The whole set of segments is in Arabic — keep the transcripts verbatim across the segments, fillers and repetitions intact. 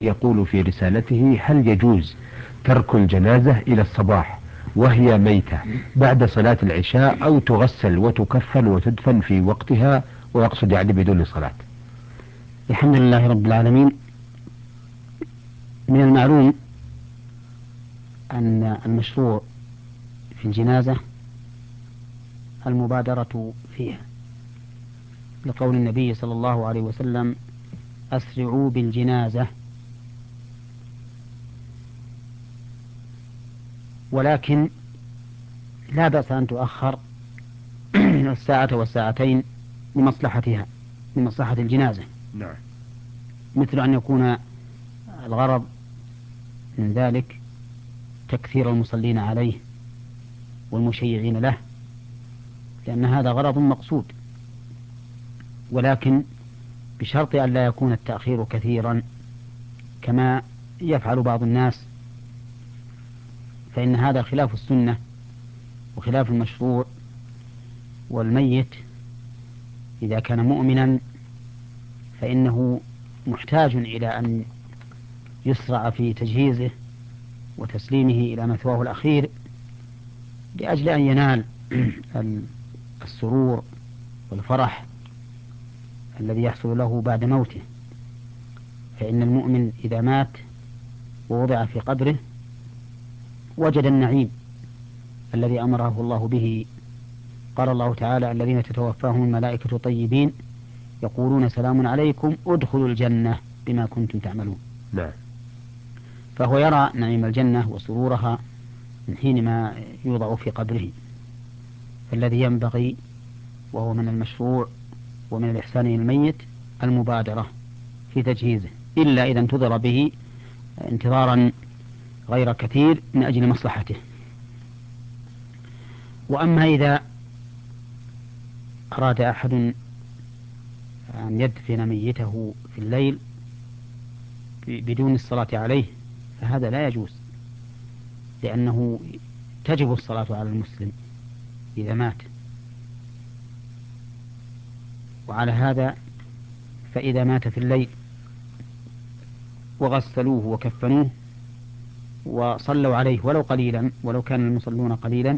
يقول في رسالته: هل يجوز ترك الجنازة إلى الصباح وهي ميتة بعد صلاة العشاء، أو تغسل وتكفن وتدفن في وقتها، ويقصد يعني بدون صلاة؟ الحمد لله رب العالمين. من المعلوم أن المشروع في الجنازة المبادرة فيها، لقول النبي صلى الله عليه وسلم: أسرعوا بالجنازة. ولكن لا بأس أن تؤخر الساعة والساعتين لمصلحتها، لمصلحة الجنازة. نعم. مثل أن يكون الغرض من ذلك تكثير المصلين عليه والمشيعين له، لأن هذا غرض مقصود، ولكن بشرط أن لا يكون التأخير كثيرا كما يفعل بعض الناس، فإن هذا خلاف السنة وخلاف المشروع. والميت إذا كان مؤمنا فإنه محتاج إلى أن يسرع في تجهيزه وتسليمه إلى مثواه الأخير، لأجل أن ينال السرور والفرح الذي يحصل له بعد موته. فإن المؤمن إذا مات ووضع في قبره وجد النعيم الذي أمره الله به. قال الله تعالى: الذين تتوفاهم الملائكة طيبين يقولون سلام عليكم ادخلوا الجنة بما كنتم تعملون. نعم. فهو يرى نعيم الجنة وسرورها من حينما يوضع في قبره. فالذي ينبغي وهو من المشروع ومن الإحسان للميت المبادرة في تجهيزه، إلا إذا انتظر به انتظارا غير كثير من أجل مصلحته. وأما إذا أراد أحد أن يدفن ميته في الليل بدون الصلاة عليه فهذا لا يجوز، لأنه تجب الصلاة على المسلم إذا مات. وعلى هذا فإذا مات في الليل وغسلوه وكفنوه وصلوا عليه ولو قليلا، ولو كان المصلون قليلا،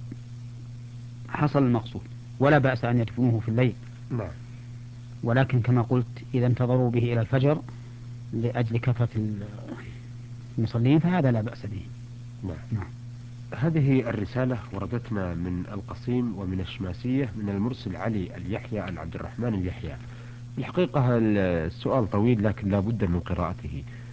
حصل المقصود، ولا بأس أن يدفنوه في الليل. نعم. ولكن كما قلت إذا انتظروا به إلى الفجر لأجل كثرة المصلين فهذا لا بأس به. نعم. نعم. هذه الرسالة وردتنا من القصيم ومن الشماسية من المرسل علي اليحيى عن عبد الرحمن اليحيى. الحقيقة السؤال طويل لكن لا بد من قراءته.